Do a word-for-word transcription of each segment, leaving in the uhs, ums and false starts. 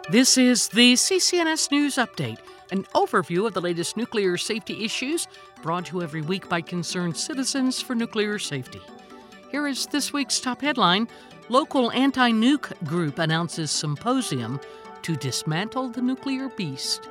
This is the C C N S News Update, an overview of the latest nuclear safety issues brought to you every week by concerned citizens for nuclear safety. Here is this week's top headline. Local anti-nuke group announces symposium to dismantle the nuclear beast.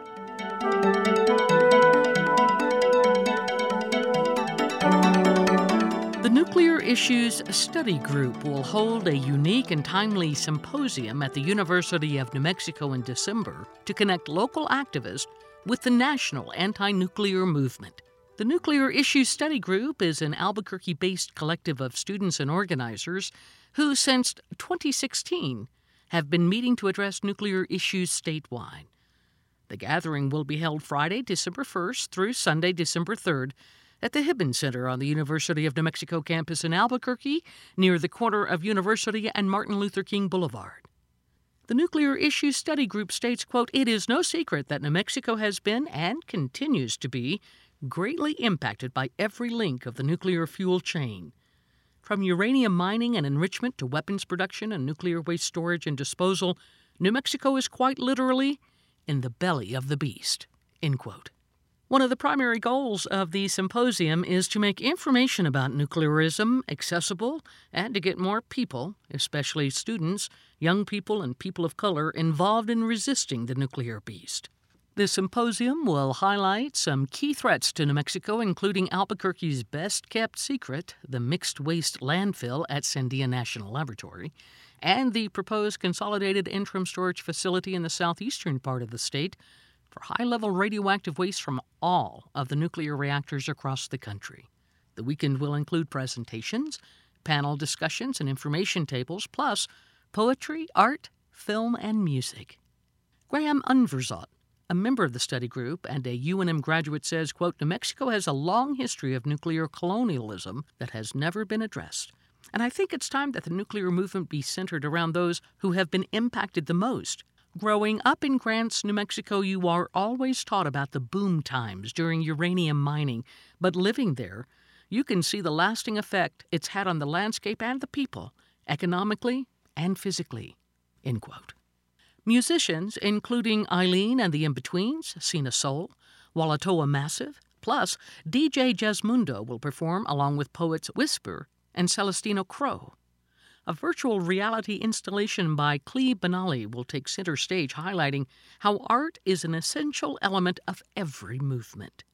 The Nuclear Issues Study Group will hold a unique and timely symposium at the University of New Mexico in December to connect local activists with the national anti-nuclear movement. The Nuclear Issues Study Group is an Albuquerque-based collective of students and organizers who, since twenty sixteen, have been meeting to address nuclear issues statewide. The gathering will be held Friday, December first through Sunday, December third, at the Hibbins Center on the University of New Mexico campus in Albuquerque, near the corner of University and Martin Luther King Boulevard. The Nuclear Issues Study Group states, quote, "It is no secret that New Mexico has been and continues to be greatly impacted by every link of the nuclear fuel chain. From uranium mining and enrichment to weapons production and nuclear waste storage and disposal, New Mexico is quite literally in the belly of the beast," end quote. One of the primary goals of the symposium is to make information about nuclearism accessible and to get more people, especially students, young people, and people of color, involved in resisting the nuclear beast. The symposium will highlight some key threats to New Mexico, including Albuquerque's best-kept secret, the mixed waste landfill at Sandia National Laboratory, and the proposed consolidated interim storage facility in the southeastern part of the state for high-level radioactive waste from all of the nuclear reactors across the country. The weekend will include presentations, panel discussions, and information tables, plus poetry, art, film, and music. Graham Unverzot, a member of the study group and a U N M graduate, says, quote, "New Mexico has a long history of nuclear colonialism that has never been addressed. And I think it's time that the nuclear movement be centered around those who have been impacted the most. Growing up in Grants, New Mexico, you are always taught about the boom times during uranium mining, but living there, you can see the lasting effect it's had on the landscape and the people, economically and physically," end quote. Musicians, including Eileen and the In-Betweens, Sina Soul, Walatoa Massive, plus D J Jasmundo will perform along with poets Whisper and Celestino Crow. A virtual reality installation by Clee Benally will take center stage, highlighting how art is an essential element of every movement.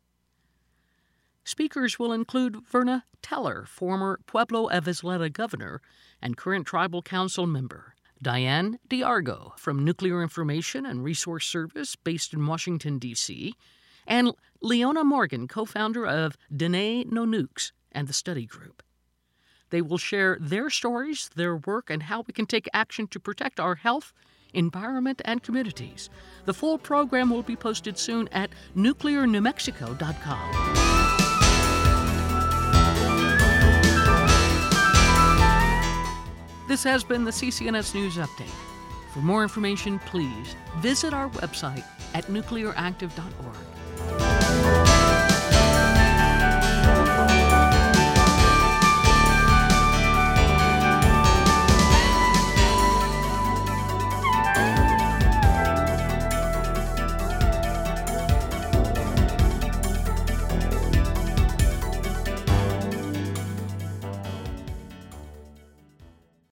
Speakers will include Verna Teller, former Pueblo of Isleta governor and current tribal council member, Diane DiArgo from Nuclear Information and Resource Service based in Washington, D C, and Leona Morgan, co-founder of Dene No Nukes and the study group. They will share their stories, their work, and how we can take action to protect our health, environment, and communities. The full program will be posted soon at nuclear new mexico dot com. This has been the C C N S News Update. For more information, please visit our website at nuclear active dot org.